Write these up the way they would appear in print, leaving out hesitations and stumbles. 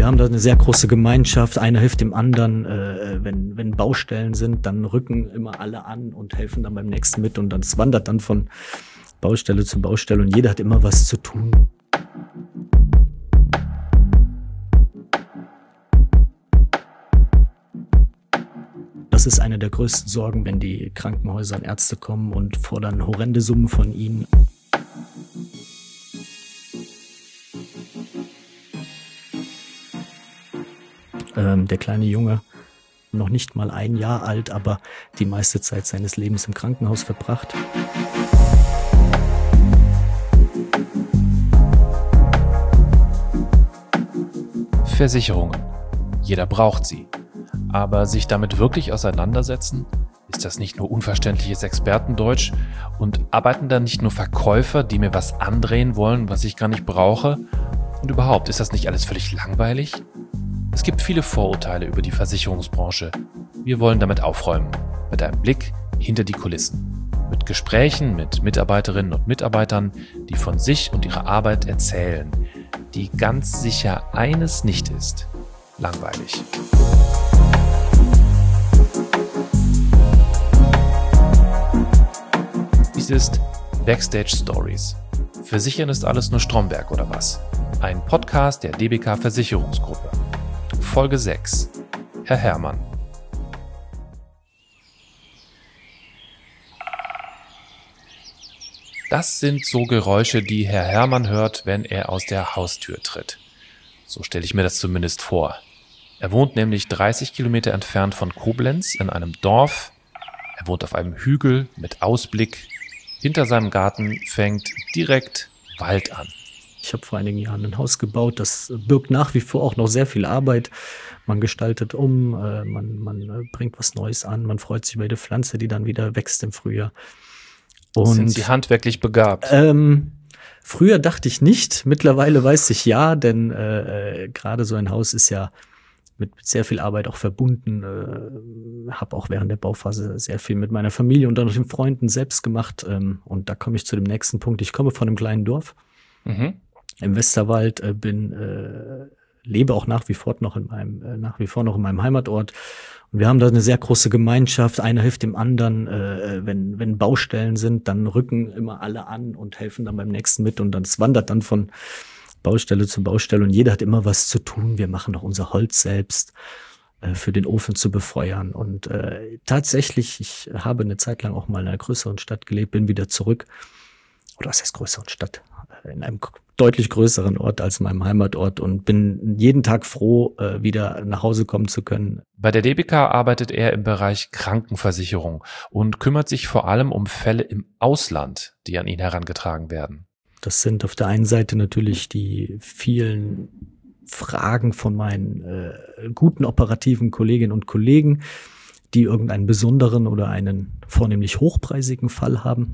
haben da eine sehr große Gemeinschaft. Einer hilft dem anderen. Wenn Baustellen sind, dann rücken immer alle an und helfen dann beim nächsten mit. Und es wandert dann von Baustelle zu Baustelle und jeder hat immer was zu tun. Das ist eine der größten Sorgen, wenn die Krankenhäuser und Ärzte kommen und fordern horrende Summen von ihnen. Der kleine Junge, noch nicht mal 1 Jahr alt, aber die meiste Zeit seines Lebens im Krankenhaus verbracht. Versicherungen. Jeder braucht sie. Aber sich damit wirklich auseinandersetzen? Ist das nicht nur unverständliches Expertendeutsch? Und arbeiten da nicht nur Verkäufer, die mir was andrehen wollen, was ich gar nicht brauche? Und überhaupt, ist das nicht alles völlig langweilig? Es gibt viele Vorurteile über die Versicherungsbranche. Wir wollen damit aufräumen, mit einem Blick hinter die Kulissen. Mit Gesprächen mit Mitarbeiterinnen und Mitarbeitern, die von sich und ihrer Arbeit erzählen, die ganz sicher eines nicht ist: langweilig. Dies ist Backstage Stories. Versichern ist alles nur Stromberg oder was? Ein Podcast der DBK Versicherungsgruppe. Folge 6. Herr Herrmann. Das sind so Geräusche, die Herr Herrmann hört, wenn er aus der Haustür tritt. So stelle ich mir das zumindest vor. Er wohnt nämlich 30 Kilometer entfernt von Koblenz in einem Dorf. Er wohnt auf einem Hügel mit Ausblick. Hinter seinem Garten fängt direkt Wald an. Ich habe vor einigen Jahren ein Haus gebaut, das birgt nach wie vor auch noch sehr viel Arbeit. Man gestaltet man bringt was Neues an, man freut sich über jede Pflanze, die dann wieder wächst im Frühjahr. Und sind Sie handwerklich begabt? Früher dachte ich nicht, mittlerweile weiß ich ja, denn gerade so ein Haus ist ja mit sehr viel Arbeit auch verbunden. Habe auch während der Bauphase sehr viel mit meiner Familie und dann noch den Freunden selbst gemacht. Und da komme ich zu dem nächsten Punkt. Ich komme von einem kleinen Dorf. Im Westerwald, lebe auch nach wie vor noch in meinem Heimatort. Und wir haben da eine sehr große Gemeinschaft. Einer hilft dem anderen. Wenn Baustellen sind, dann rücken immer alle an und helfen dann beim nächsten mit. Und es wandert dann von Baustelle zu Baustelle und jeder hat immer was zu tun. Wir machen auch unser Holz selbst für den Ofen zu befeuern. Und tatsächlich, ich habe eine Zeit lang auch mal in einer größeren Stadt gelebt, bin wieder zurück. Oder was heißt größeren Stadt? In einem deutlich größeren Ort als meinem Heimatort und bin jeden Tag froh, wieder nach Hause kommen zu können. Bei der DBK arbeitet er im Bereich Krankenversicherung und kümmert sich vor allem um Fälle im Ausland, die an ihn herangetragen werden. Das sind auf der einen Seite natürlich die vielen Fragen von meinen guten operativen Kolleginnen und Kollegen, die irgendeinen besonderen oder einen vornehmlich hochpreisigen Fall haben,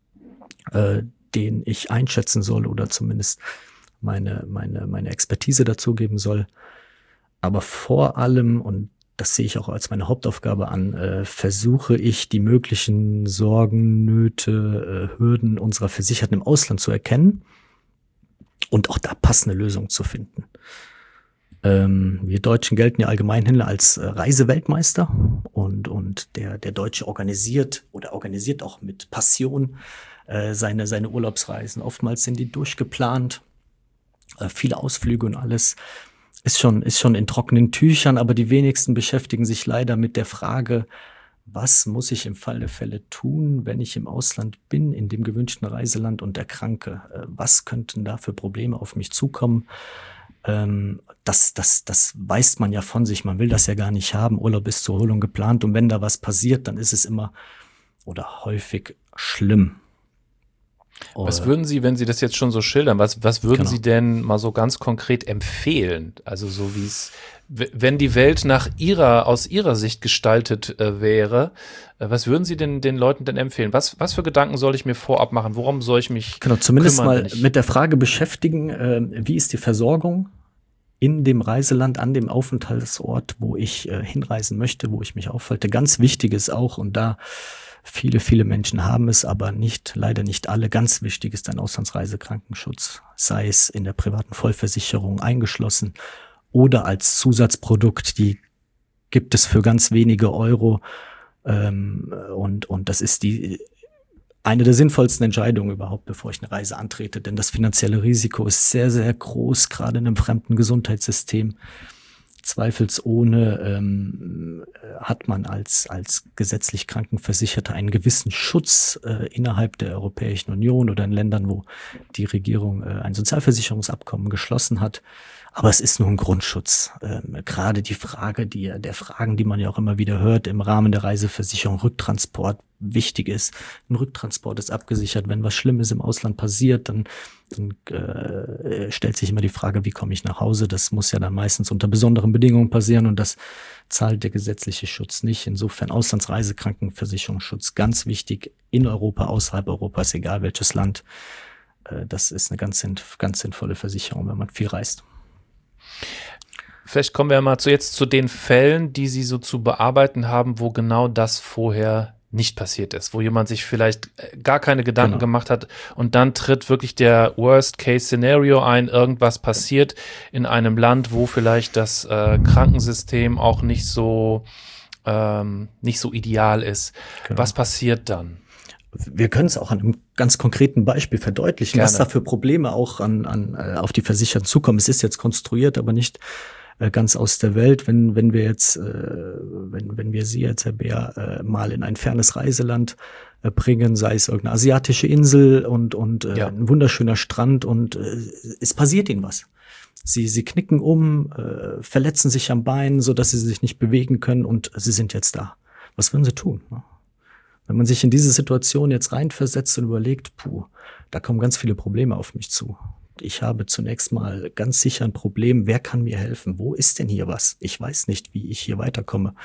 den ich einschätzen soll oder zumindest meine Expertise dazugeben soll. Aber vor allem, und das sehe ich auch als meine Hauptaufgabe an, versuche ich, die möglichen Sorgen, Nöte, Hürden unserer Versicherten im Ausland zu erkennen und auch da passende Lösungen zu finden. Wir Deutschen gelten ja allgemeinhin als Reiseweltmeister und der Deutsche organisiert auch mit Passion seine Urlaubsreisen. Oftmals sind die durchgeplant, viele Ausflüge und alles ist schon in trockenen Tüchern, aber die wenigsten beschäftigen sich leider mit der Frage, was muss ich im Fall der Fälle tun, wenn ich im Ausland bin, in dem gewünschten Reiseland und erkranke? Was könnten da für Probleme auf mich zukommen? Das weiß man ja von sich, man will das ja gar nicht haben. Urlaub ist zur Erholung geplant und wenn da was passiert, dann ist es immer oder häufig schlimm. Was würden Sie, wenn Sie das jetzt schon so schildern, was würden Genau. Sie denn mal so ganz konkret empfehlen? Also so wie es, wenn die Welt aus Ihrer Sicht gestaltet wäre, was würden Sie denn den Leuten denn empfehlen? Was für Gedanken soll ich mir vorab machen? Worum soll ich mich Zumindest kümmern, mal mit der Frage beschäftigen, wie ist die Versorgung in dem Reiseland, an dem Aufenthaltsort, wo ich hinreisen möchte, wo ich mich aufhalte. Ganz wichtig ist auch, und da viele Menschen haben es, aber leider nicht alle. Ganz wichtig ist ein Auslandsreisekrankenschutz, sei es in der privaten Vollversicherung eingeschlossen oder als Zusatzprodukt, die gibt es für ganz wenige Euro. Und das ist eine der sinnvollsten Entscheidungen überhaupt, bevor ich eine Reise antrete. Denn das finanzielle Risiko ist sehr, sehr groß, gerade in einem fremden Gesundheitssystem. Zweifelsohne hat man als gesetzlich Krankenversicherter einen gewissen Schutz innerhalb der Europäischen Union oder in Ländern, wo die Regierung ein Sozialversicherungsabkommen geschlossen hat. Aber es ist nur ein Grundschutz. Gerade die Frage der Fragen, die man ja auch immer wieder hört im Rahmen der Reiseversicherung, Rücktransport wichtig ist. Ein Rücktransport ist abgesichert. Wenn was Schlimmes im Ausland passiert, dann stellt sich immer die Frage, wie komme ich nach Hause? Das muss ja dann meistens unter besonderen Bedingungen passieren und das zahlt der gesetzliche Schutz nicht. Insofern Auslandsreisekrankenversicherungsschutz ganz wichtig in Europa, außerhalb Europas, egal welches Land. Das ist eine ganz sinnvolle Versicherung, wenn man viel reist. Vielleicht kommen wir mal jetzt zu den Fällen, die Sie so zu bearbeiten haben, wo genau das vorher nicht passiert ist, wo jemand sich vielleicht gar keine Gedanken gemacht hat und dann tritt wirklich der Worst-Case-Szenario ein, irgendwas passiert in einem Land, wo vielleicht das Krankensystem auch nicht so ideal ist. Genau. Was passiert dann? Wir können es auch an einem ganz konkreten Beispiel verdeutlichen, was da für Probleme auch auf die Versicherten zukommen. Es ist jetzt konstruiert, aber nicht ganz aus der Welt. Wenn wir Sie jetzt, Herr Beer, mal in ein fernes Reiseland bringen, sei es irgendeine asiatische Insel und ein wunderschöner Strand und es passiert Ihnen was. Sie knicken verletzen sich am Bein, so dass Sie sich nicht bewegen können und Sie sind jetzt da. Was würden Sie tun? Wenn man sich in diese Situation jetzt reinversetzt und überlegt, da kommen ganz viele Probleme auf mich zu. Ich habe zunächst mal ganz sicher ein Problem, wer kann mir helfen? Wo ist denn hier was? Ich weiß nicht, wie ich hier weiterkomme.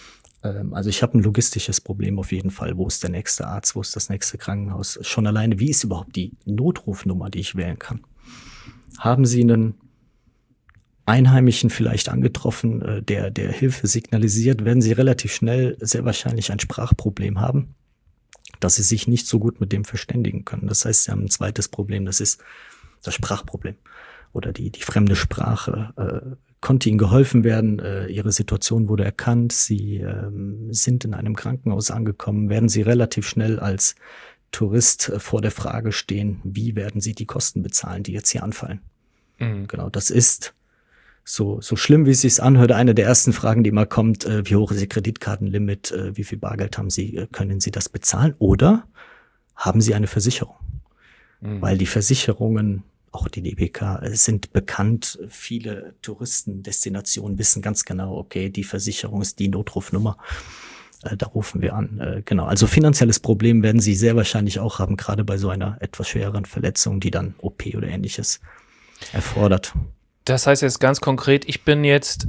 Also ich habe ein logistisches Problem auf jeden Fall. Wo ist der nächste Arzt? Wo ist das nächste Krankenhaus? Schon alleine, wie ist überhaupt die Notrufnummer, die ich wählen kann? Haben Sie einen Einheimischen vielleicht angetroffen, der Hilfe signalisiert, werden Sie relativ schnell sehr wahrscheinlich ein Sprachproblem haben, dass Sie sich nicht so gut mit dem verständigen können. Das heißt, Sie haben ein zweites Problem, das ist das Sprachproblem oder die fremde Sprache. Konnte Ihnen geholfen werden, Ihre Situation wurde erkannt, Sie sind in einem Krankenhaus angekommen, werden Sie relativ schnell als Tourist vor der Frage stehen, wie werden Sie die Kosten bezahlen, die jetzt hier anfallen. Mhm. Genau, das ist so schlimm, wie es sich anhört, eine der ersten Fragen, die immer kommt, wie hoch ist Ihr Kreditkartenlimit, wie viel Bargeld haben Sie, können Sie das bezahlen oder haben Sie eine Versicherung? Mhm. Weil die Versicherungen, auch die DBK, sind bekannt. Viele Touristendestinationen wissen ganz genau, okay, die Versicherung ist die Notrufnummer. Da rufen wir an. Genau, also finanzielles Problem werden Sie sehr wahrscheinlich auch haben, gerade bei so einer etwas schwereren Verletzung, die dann OP oder Ähnliches erfordert. Das heißt jetzt ganz konkret, ich bin jetzt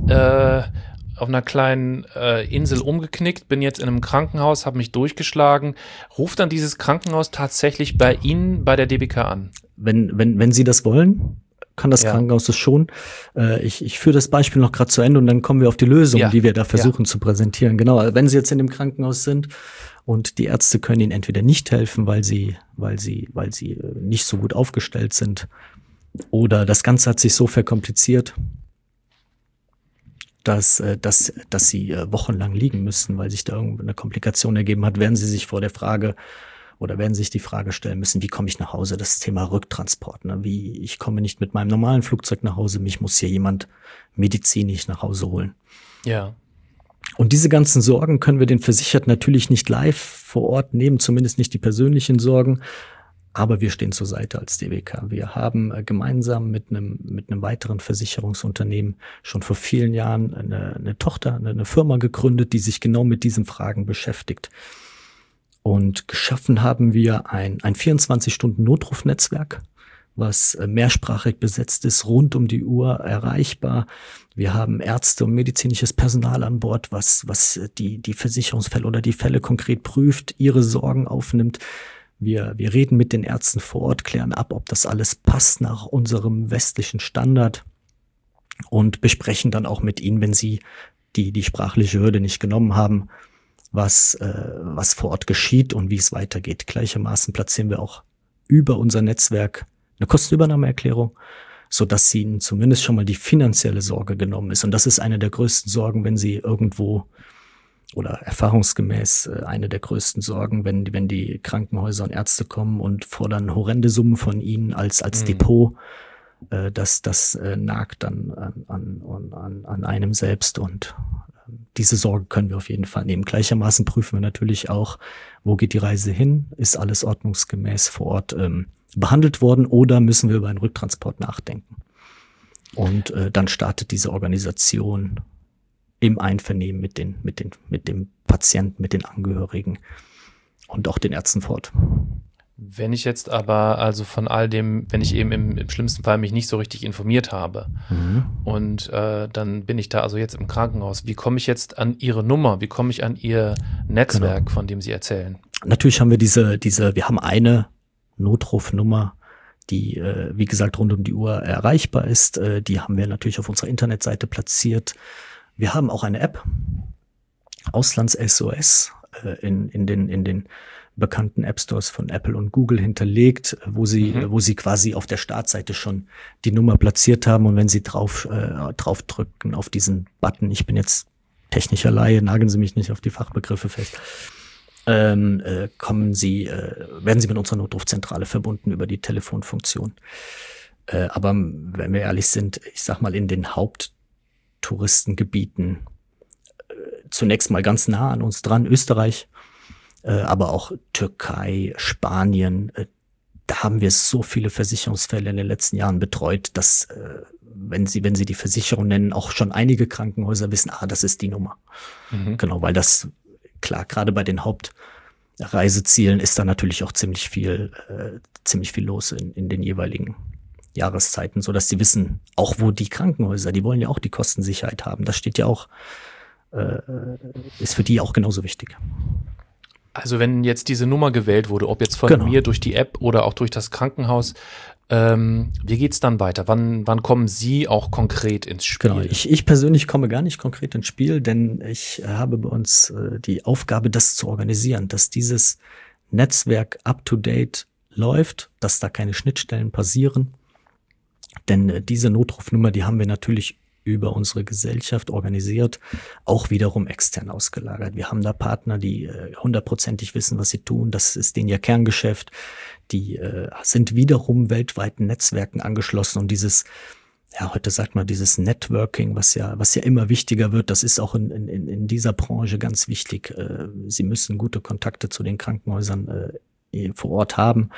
auf einer kleinen Insel umgeknickt, bin jetzt in einem Krankenhaus, habe mich durchgeschlagen. Ruft dann dieses Krankenhaus tatsächlich bei Ihnen, bei der DBK an? Wenn Sie das wollen, kann das Krankenhaus das schon. Ich führe das Beispiel noch gerade zu Ende und dann kommen wir auf die Lösung, die wir da versuchen zu präsentieren. Genau, wenn Sie jetzt in dem Krankenhaus sind und die Ärzte können Ihnen entweder nicht helfen, weil sie nicht so gut aufgestellt sind, oder das Ganze hat sich so verkompliziert, dass sie wochenlang liegen müssen, weil sich da irgendeine Komplikation ergeben hat, werden sie sich vor der Frage oder werden sich die Frage stellen müssen, wie komme ich nach Hause? Das Thema Rücktransport, ne? Ich komme nicht mit meinem normalen Flugzeug nach Hause, mich muss hier jemand medizinisch nach Hause holen. Ja. Und diese ganzen Sorgen können wir den Versicherten natürlich nicht live vor Ort nehmen, zumindest nicht die persönlichen Sorgen. Aber wir stehen zur Seite als DBK. Wir haben gemeinsam mit einem weiteren Versicherungsunternehmen schon vor vielen Jahren eine Tochter, eine Firma gegründet, die sich genau mit diesen Fragen beschäftigt. Und geschaffen haben wir ein 24-Stunden-Notrufnetzwerk, was mehrsprachig besetzt ist, rund um die Uhr erreichbar. Wir haben Ärzte und medizinisches Personal an Bord, was die Versicherungsfälle oder die Fälle konkret prüft, ihre Sorgen aufnimmt. Wir reden mit den Ärzten vor Ort, klären ab, ob das alles passt nach unserem westlichen Standard und besprechen dann auch mit ihnen, wenn sie die sprachliche Hürde nicht genommen haben, was vor Ort geschieht und wie es weitergeht. Gleichermaßen platzieren wir auch über unser Netzwerk eine Kostenübernahmeerklärung. sodass ihnen zumindest schon mal die finanzielle Sorge genommen ist. Und das ist eine der größten Sorgen, wenn sie irgendwo, oder erfahrungsgemäß eine der größten Sorgen, wenn die Krankenhäuser und Ärzte kommen und fordern horrende Summen von ihnen als Depot. Das nagt dann an einem selbst, und diese Sorge können wir auf jeden Fall nehmen. Gleichermaßen prüfen wir natürlich auch, wo geht die Reise hin? Ist alles ordnungsgemäß vor Ort behandelt worden, oder müssen wir über einen Rücktransport nachdenken? Und dann startet diese Organisation im Einvernehmen mit dem Patienten, mit den Angehörigen und auch den Ärzten fort. Wenn ich jetzt aber also von all dem, wenn ich eben im schlimmsten Fall mich nicht so richtig informiert habe und dann bin ich da also jetzt im Krankenhaus, wie komme ich jetzt an Ihre Nummer, wie komme ich an Ihr Netzwerk, von dem Sie erzählen? Natürlich haben wir wir haben eine Notrufnummer, die, wie gesagt, rund um die Uhr erreichbar ist. Die haben wir natürlich auf unserer Internetseite platziert. Wir haben auch eine App, Auslands-SOS, in den bekannten App Stores von Apple und Google hinterlegt, wo sie quasi auf der Startseite schon die Nummer platziert haben, und wenn sie drauf drücken auf diesen Button, ich bin jetzt technischer Laie, nageln Sie mich nicht auf die Fachbegriffe fest, werden sie mit unserer Notrufzentrale verbunden über die Telefonfunktion. Aber wenn wir ehrlich sind, ich sag mal, in den Haupttouristengebieten, zunächst mal ganz nah an uns dran, Österreich, aber auch Türkei, Spanien, da haben wir so viele Versicherungsfälle in den letzten Jahren betreut, dass, wenn Sie die Versicherung nennen, auch schon einige Krankenhäuser wissen, das ist die Nummer. Genau, weil das, klar, gerade bei den Hauptreisezielen ist da natürlich auch ziemlich viel los in den jeweiligen Jahreszeiten, so dass sie wissen, auch wo die Krankenhäuser, die wollen ja auch die Kostensicherheit haben. Das steht ja auch, ist für die auch genauso wichtig. Also wenn jetzt diese Nummer gewählt wurde, ob jetzt von mir durch die App oder auch durch das Krankenhaus, wie geht's dann weiter? Wann kommen Sie auch konkret ins Spiel? Genau, ich persönlich komme gar nicht konkret ins Spiel, denn ich habe bei uns die Aufgabe, das zu organisieren, dass dieses Netzwerk up-to-date läuft, dass da keine Schnittstellen passieren. Denn diese Notrufnummer, die haben wir natürlich über unsere Gesellschaft organisiert, auch wiederum extern ausgelagert. Wir haben da Partner, die 100%ig wissen, was sie tun. Das ist denen ihr Kerngeschäft. Die sind wiederum weltweiten Netzwerken angeschlossen, und dieses, heute sagt man, dieses Networking, was ja immer wichtiger wird, das ist auch in dieser Branche ganz wichtig. Sie müssen gute Kontakte zu den Krankenhäusern vor Ort haben.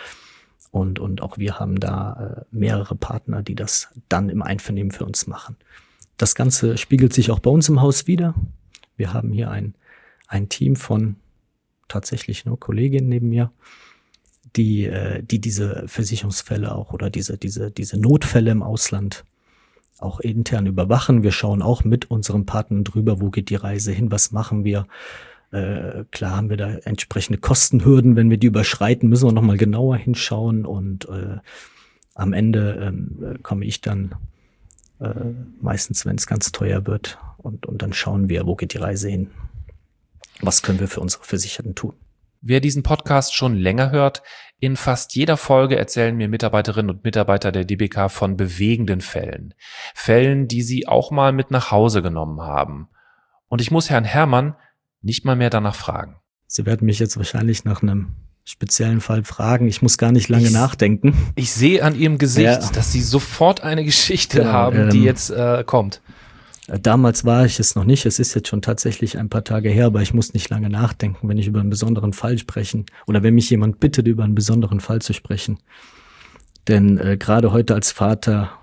Und auch wir haben da mehrere Partner, die das dann im Einvernehmen für uns machen. Das Ganze spiegelt sich auch bei uns im Haus wider. Wir haben hier ein Team von tatsächlich nur Kolleginnen neben mir, die diese Versicherungsfälle auch oder diese Notfälle im Ausland auch intern überwachen. Wir schauen auch mit unseren Partnern drüber, wo geht die Reise hin, was machen wir. Klar haben wir da entsprechende Kostenhürden. Wenn wir die überschreiten, müssen wir nochmal genauer hinschauen, und am Ende komme ich dann meistens, wenn es ganz teuer wird, und dann schauen wir, wo geht die Reise hin. Was können wir für unsere Versicherten tun? Wer diesen Podcast schon länger hört, in fast jeder Folge erzählen mir Mitarbeiterinnen und Mitarbeiter der DBK von bewegenden Fällen. Fällen, die sie auch mal mit nach Hause genommen haben. Und ich muss Herrn Herrmann nicht mal mehr danach fragen. Sie werden mich jetzt wahrscheinlich nach einem speziellen Fall fragen. Ich muss gar nicht lange nachdenken. Ich sehe an Ihrem Gesicht, dass Sie sofort eine Geschichte haben, die jetzt kommt. Damals war ich es noch nicht. Es ist jetzt schon tatsächlich ein paar Tage her, aber ich muss nicht lange nachdenken, wenn ich über einen besonderen Fall sprechen oder wenn mich jemand bittet, über einen besonderen Fall zu sprechen. Denn gerade heute als Vater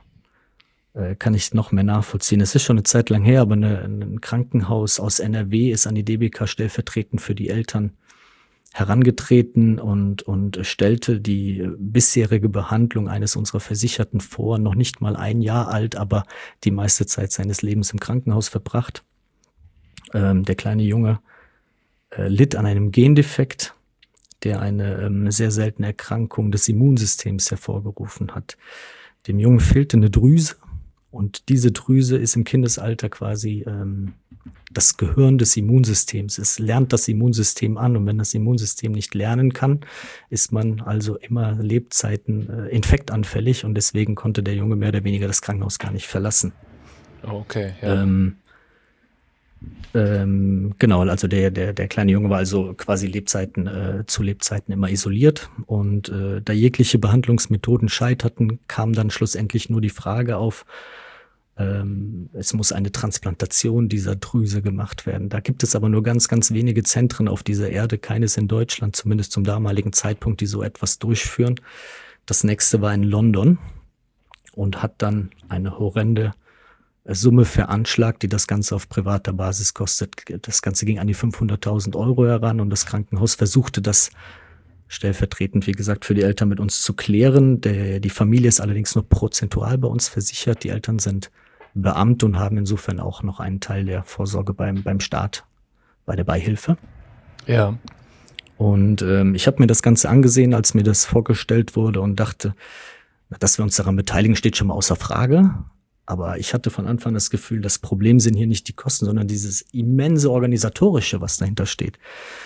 kann ich noch mehr nachvollziehen. Es ist schon eine Zeit lang her, aber ein Krankenhaus aus NRW ist an die DBK stellvertretend für die Eltern herangetreten und stellte die bisherige Behandlung eines unserer Versicherten vor, noch nicht mal ein Jahr alt, aber die meiste Zeit seines Lebens im Krankenhaus verbracht. Der kleine Junge litt an einem Gendefekt, der eine sehr seltene Erkrankung des Immunsystems hervorgerufen hat. Dem Jungen fehlte eine Drüse, Und diese Drüse ist im Kindesalter quasi das Gehirn des Immunsystems. Es lernt das Immunsystem an und wenn das Immunsystem nicht lernen kann, ist man also immer Lebzeiten infektanfällig und deswegen konnte der Junge mehr oder weniger das Krankenhaus gar nicht verlassen. Okay, ja. Genau, also der kleine Junge war also quasi zu Lebzeiten immer isoliert und da jegliche Behandlungsmethoden scheiterten, kam dann schlussendlich nur die Frage auf, es muss eine Transplantation dieser Drüse gemacht werden. Da gibt es aber nur ganz, ganz wenige Zentren auf dieser Erde, keines in Deutschland, zumindest zum damaligen Zeitpunkt, die so etwas durchführen. Das nächste war in London und hat dann eine horrende Summe veranschlagt, die das Ganze auf privater Basis kostet. Das Ganze ging an die 500.000 Euro heran und das Krankenhaus versuchte das stellvertretend, wie gesagt, für die Eltern mit uns zu klären. Die Familie ist allerdings nur prozentual bei uns versichert. Die Eltern sind Beamte und haben insofern auch noch einen Teil der Vorsorge beim Staat, bei der Beihilfe. Ja. Und ich habe mir das Ganze angesehen, als mir das vorgestellt wurde und dachte, dass wir uns daran beteiligen, steht schon mal außer Frage. Aber ich hatte von Anfang das Gefühl, das Problem sind hier nicht die Kosten, sondern dieses immense Organisatorische, was dahinter steht.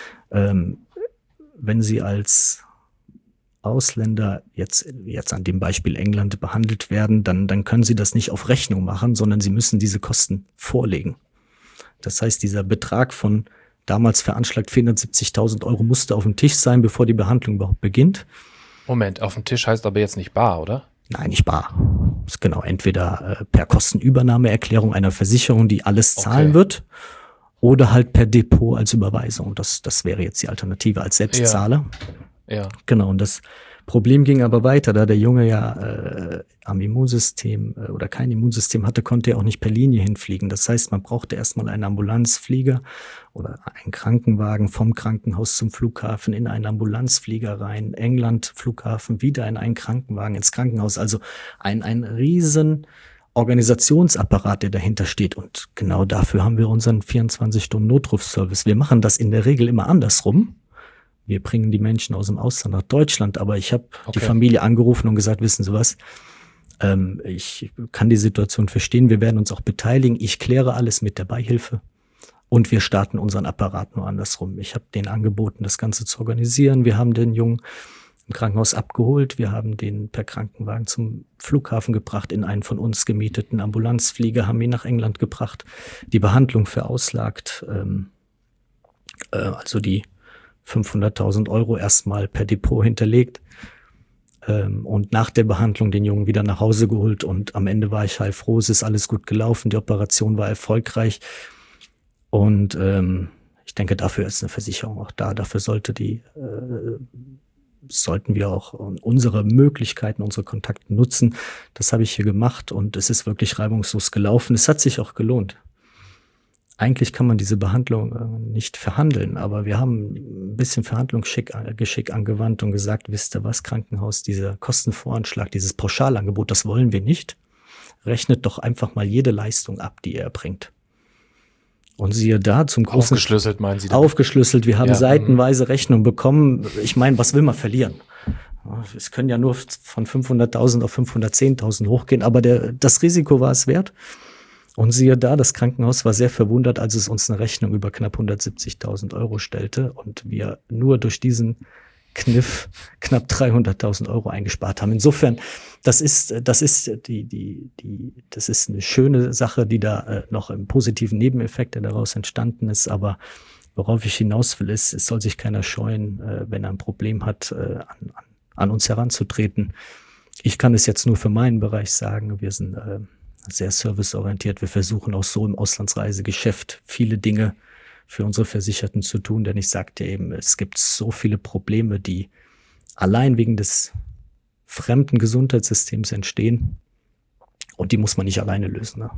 Wenn Sie als Ausländer jetzt an dem Beispiel England behandelt werden, dann können Sie das nicht auf Rechnung machen, sondern Sie müssen diese Kosten vorlegen. Das heißt, dieser Betrag von damals veranschlagt 470.000 Euro musste auf dem Tisch sein, bevor die Behandlung überhaupt beginnt. Moment, auf dem Tisch heißt aber jetzt nicht bar, oder? Nein, nicht bar. Das ist genau entweder per Kostenübernahmeerklärung einer Versicherung, die alles zahlen wird, oder halt per Depot als Überweisung. Das wäre jetzt die Alternative als Selbstzahler. Ja. Genau, und das Problem ging aber weiter, da der Junge ja am Immunsystem oder kein Immunsystem hatte, konnte er auch nicht per Linie hinfliegen. Das heißt, man brauchte erstmal einen Ambulanzflieger oder einen Krankenwagen vom Krankenhaus zum Flughafen, in einen Ambulanzflieger rein, England, Flughafen, wieder in einen Krankenwagen, ins Krankenhaus. Also ein riesen Organisationsapparat, der dahinter steht. Und genau dafür haben wir unseren 24-Stunden-Notrufservice. Wir machen das in der Regel immer andersrum. Wir bringen die Menschen aus dem Ausland nach Deutschland, aber ich habe die Familie angerufen und gesagt, wissen Sie was, ich kann die Situation verstehen, wir werden uns auch beteiligen, ich kläre alles mit der Beihilfe und wir starten unseren Apparat nur andersrum. Ich habe denen angeboten, das Ganze zu organisieren, wir haben den Jungen im Krankenhaus abgeholt, wir haben den per Krankenwagen zum Flughafen gebracht, in einen von uns gemieteten Ambulanzflieger, haben ihn nach England gebracht, die Behandlung verauslagt, also die 500.000 Euro erstmal per Depot hinterlegt und nach der Behandlung den Jungen wieder nach Hause geholt und am Ende war ich heilfroh, es ist alles gut gelaufen, die Operation war erfolgreich und ich denke, dafür ist eine Versicherung auch da, dafür sollten wir auch unsere Möglichkeiten, unsere Kontakte nutzen. Das habe ich hier gemacht und es ist wirklich reibungslos gelaufen, es hat sich auch gelohnt. Eigentlich kann man diese Behandlung nicht verhandeln, aber wir haben ein bisschen Verhandlungsgeschick angewandt und gesagt, wisst ihr was, Krankenhaus, dieser Kostenvoranschlag, dieses Pauschalangebot, das wollen wir nicht. Rechnet doch einfach mal jede Leistung ab, die ihr erbringt. Und siehe da, zum großen... Aufgeschlüsselt, meinen Sie? Aufgeschlüsselt, wir haben seitenweise Rechnung bekommen. Ich meine, was will man verlieren? Es können ja nur von 500.000 auf 510.000 hochgehen, aber das Risiko war es wert. Und siehe da, das Krankenhaus war sehr verwundert, als es uns eine Rechnung über knapp 170.000 Euro stellte und wir nur durch diesen Kniff knapp 300.000 Euro eingespart haben. Insofern, das ist eine schöne Sache, die da noch im positiven Nebeneffekt, der daraus entstanden ist. Aber worauf ich hinaus will, ist, es soll sich keiner scheuen, wenn er ein Problem hat, an uns heranzutreten. Ich kann es jetzt nur für meinen Bereich sagen. Wir sind sehr serviceorientiert. Wir versuchen auch so im Auslandsreisegeschäft viele Dinge für unsere Versicherten zu tun, denn ich sagte eben, es gibt so viele Probleme, die allein wegen des fremden Gesundheitssystems entstehen und die muss man nicht alleine lösen. Ne?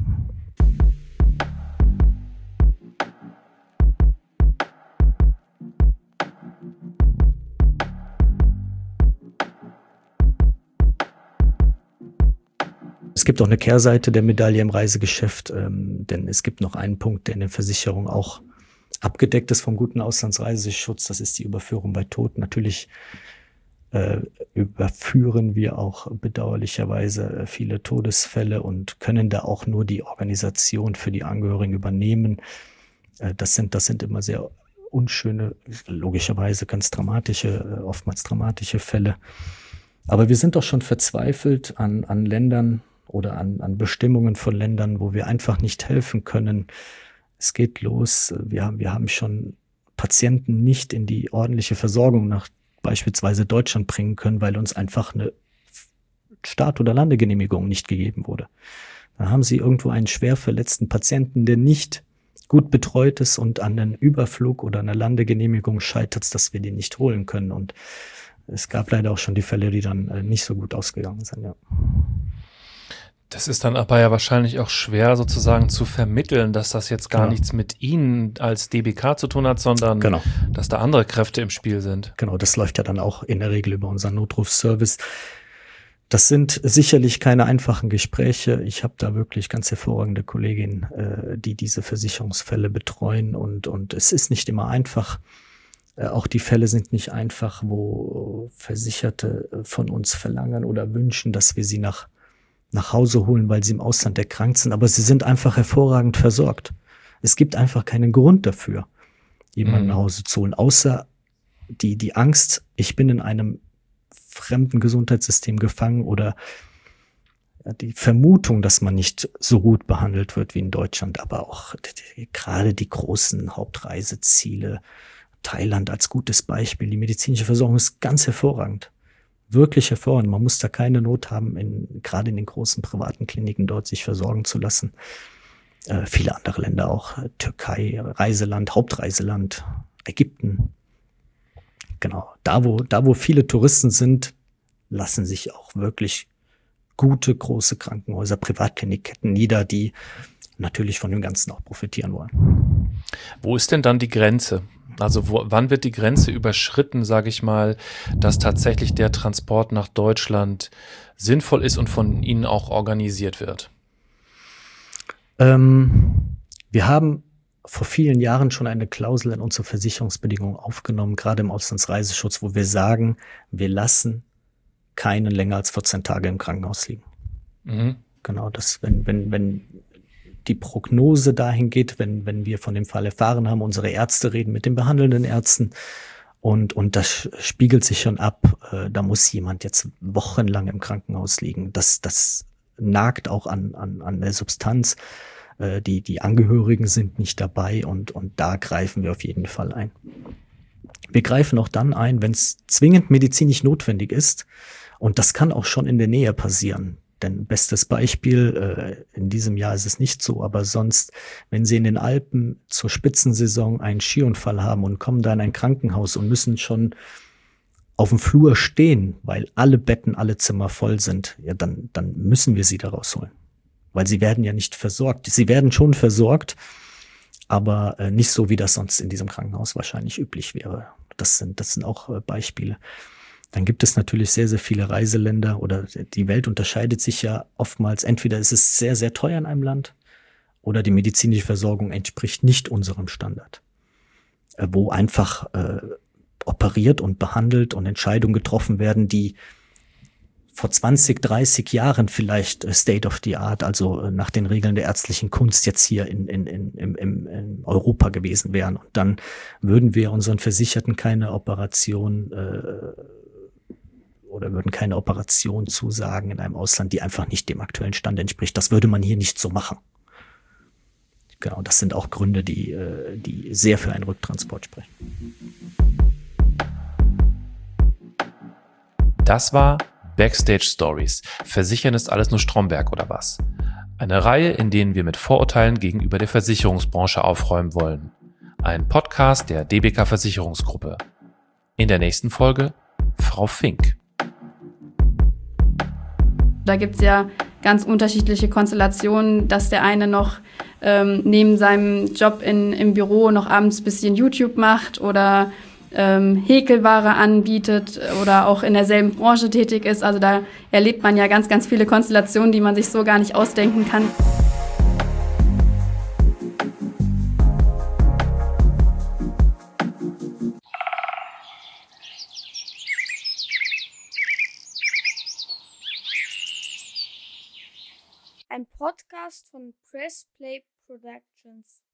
Es gibt auch eine Kehrseite der Medaille im Reisegeschäft, denn es gibt noch einen Punkt, der in den Versicherungen auch abgedeckt ist vom guten Auslandsreiseschutz. Das ist die Überführung bei Tod. Natürlich überführen wir auch bedauerlicherweise viele Todesfälle und können da auch nur die Organisation für die Angehörigen übernehmen. Das sind immer sehr unschöne, logischerweise ganz dramatische, oftmals dramatische Fälle. Aber wir sind doch schon verzweifelt an Ländern oder an Bestimmungen von Ländern, wo wir einfach nicht helfen können. Es geht los. Wir haben schon Patienten nicht in die ordentliche Versorgung nach beispielsweise Deutschland bringen können, weil uns einfach eine Start- oder Landegenehmigung nicht gegeben wurde. Da haben sie irgendwo einen schwer verletzten Patienten, der nicht gut betreut ist und an einem Überflug oder einer Landegenehmigung scheitert, dass wir den nicht holen können. Und es gab leider auch schon die Fälle, die dann nicht so gut ausgegangen sind, ja. Das ist dann aber ja wahrscheinlich auch schwer sozusagen zu vermitteln, dass das jetzt gar nichts mit Ihnen als DBK zu tun hat, sondern dass da andere Kräfte im Spiel sind. Genau, das läuft ja dann auch in der Regel über unseren Notrufservice. Das sind sicherlich keine einfachen Gespräche. Ich habe da wirklich ganz hervorragende Kolleginnen, die diese Versicherungsfälle betreuen und es ist nicht immer einfach. Auch die Fälle sind nicht einfach, wo Versicherte von uns verlangen oder wünschen, dass wir sie nach Hause holen, weil sie im Ausland erkrankt sind, aber sie sind einfach hervorragend versorgt. Es gibt einfach keinen Grund dafür, jemanden nach Hause zu holen, außer die Angst, ich bin in einem fremden Gesundheitssystem gefangen oder die Vermutung, dass man nicht so gut behandelt wird wie in Deutschland, aber auch gerade die großen Hauptreiseziele, Thailand als gutes Beispiel, die medizinische Versorgung ist ganz hervorragend. Wirklich hervorragend. Man muss da keine Not haben, gerade in den großen privaten Kliniken dort sich versorgen zu lassen. Viele andere Länder auch. Türkei, Reiseland, Hauptreiseland, Ägypten. Genau. Da wo viele Touristen sind, lassen sich auch wirklich gute, große Krankenhäuser, Privatklinikketten nieder, die natürlich von dem Ganzen auch profitieren wollen. Wo ist denn dann die Grenze? Also wann wird die Grenze überschritten, sage ich mal, dass tatsächlich der Transport nach Deutschland sinnvoll ist und von Ihnen auch organisiert wird? Wir haben vor vielen Jahren schon eine Klausel in unsere Versicherungsbedingungen aufgenommen, gerade im Auslandsreiseschutz, wo wir sagen, wir lassen keinen länger als 14 Tage im Krankenhaus liegen. Mhm. Genau, das, wenn die Prognose dahin geht, wenn wir von dem Fall erfahren haben, unsere Ärzte reden mit den behandelnden Ärzten und das spiegelt sich schon ab, da muss jemand jetzt wochenlang im Krankenhaus liegen. Das nagt auch an der Substanz. Die Angehörigen sind nicht dabei und da greifen wir auf jeden Fall ein. Wir greifen auch dann ein, wenn es zwingend medizinisch notwendig ist und das kann auch schon in der Nähe passieren. Denn bestes Beispiel, in diesem Jahr ist es nicht so, aber sonst, wenn Sie in den Alpen zur Spitzensaison einen Skiunfall haben und kommen da in ein Krankenhaus und müssen schon auf dem Flur stehen, weil alle Betten, alle Zimmer voll sind, ja, dann müssen wir Sie da rausholen. Weil Sie werden ja nicht versorgt. Sie werden schon versorgt, aber nicht so, wie das sonst in diesem Krankenhaus wahrscheinlich üblich wäre. Das sind auch Beispiele. Dann gibt es natürlich sehr, sehr viele Reiseländer oder die Welt unterscheidet sich ja oftmals. Entweder ist es sehr, sehr teuer in einem Land oder die medizinische Versorgung entspricht nicht unserem Standard, wo einfach operiert und behandelt und Entscheidungen getroffen werden, die vor 20, 30 Jahren vielleicht State of the Art, also nach den Regeln der ärztlichen Kunst jetzt hier in Europa gewesen wären. Und dann würden wir unseren Versicherten keine Operation oder würden keine Operation zusagen in einem Ausland, die einfach nicht dem aktuellen Stand entspricht. Das würde man hier nicht so machen. Genau, das sind auch Gründe, die sehr für einen Rücktransport sprechen. Das war Backstage Stories. Versichern ist alles nur Stromberg oder was? Eine Reihe, in denen wir mit Vorurteilen gegenüber der Versicherungsbranche aufräumen wollen. Ein Podcast der DBK Versicherungsgruppe. In der nächsten Folge Frau Fink. Da gibt es ja ganz unterschiedliche Konstellationen, dass der eine noch neben seinem Job im Büro noch abends ein bisschen YouTube macht oder Häkelware anbietet oder auch in derselben Branche tätig ist. Also da erlebt man ja ganz, ganz viele Konstellationen, die man sich so gar nicht ausdenken kann. ein Podcast von Press Play Productions.